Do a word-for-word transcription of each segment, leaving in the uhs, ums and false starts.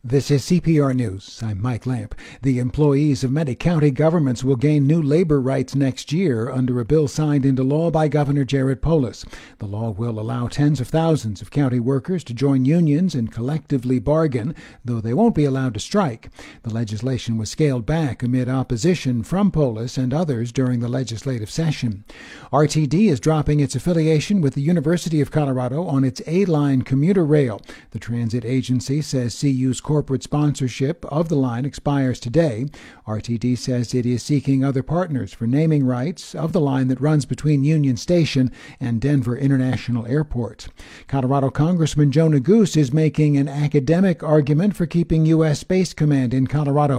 This is C P R News. I'm Mike Lamp. The employees of many county governments will gain new labor rights next year under a bill signed into law by Governor Jared Polis. The law will allow tens of thousands of county workers to join unions and collectively bargain, though they won't be allowed to strike. The legislation was scaled back amid opposition from Polis and others during the legislative session. R T D is dropping its affiliation with the University of Colorado on its A-Line commuter rail. The transit agency says C U's corporate sponsorship of the line expires today. R T D says it is seeking other partners for naming rights of the line that runs between Union Station and Denver International Airport. Colorado Congressman Joe Neguse is making an academic argument for keeping U S Space Command in Colorado.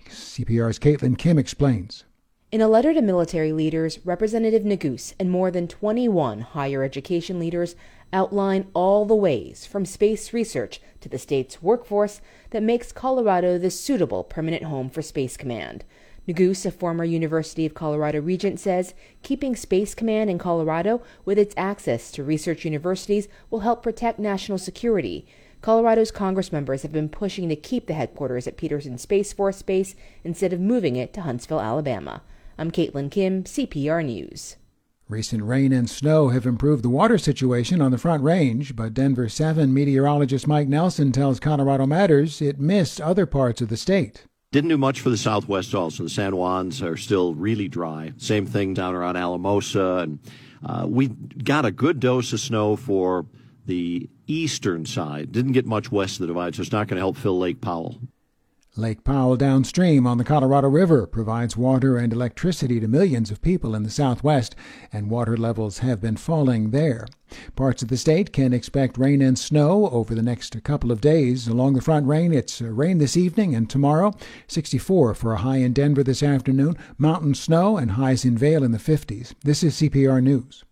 C P R's Caitlin Kim explains. In a letter to military leaders, Representative Neguse and more than twenty-one higher education leaders outline all the ways, from space research to the state's workforce, that makes Colorado the suitable permanent home for Space Command. Neguse, a former University of Colorado regent, says keeping Space Command in Colorado with its access to research universities will help protect national security. Colorado's Congress members have been pushing to keep the headquarters at Peterson Space Force Base instead of moving it to Huntsville, Alabama. I'm Caitlin Kim, C P R News. Recent rain and snow have improved the water situation on the Front Range, but Denver seven meteorologist Mike Nelson tells Colorado Matters it missed other parts of the state. Didn't do much for the Southwest also. The San Juans are still really dry. Same thing down around Alamosa. And uh, we got a good dose of snow for the eastern side. Didn't get much west of the divide, so it's not going to help fill Lake Powell. Lake Powell downstream on the Colorado River provides water and electricity to millions of people in the Southwest, and water levels have been falling there. Parts of the state can expect rain and snow over the next couple of days. Along the Front Range, it's rain this evening and tomorrow. sixty-four for a high in Denver this afternoon. Mountain snow and highs in Vail in the fifties. This is C P R News.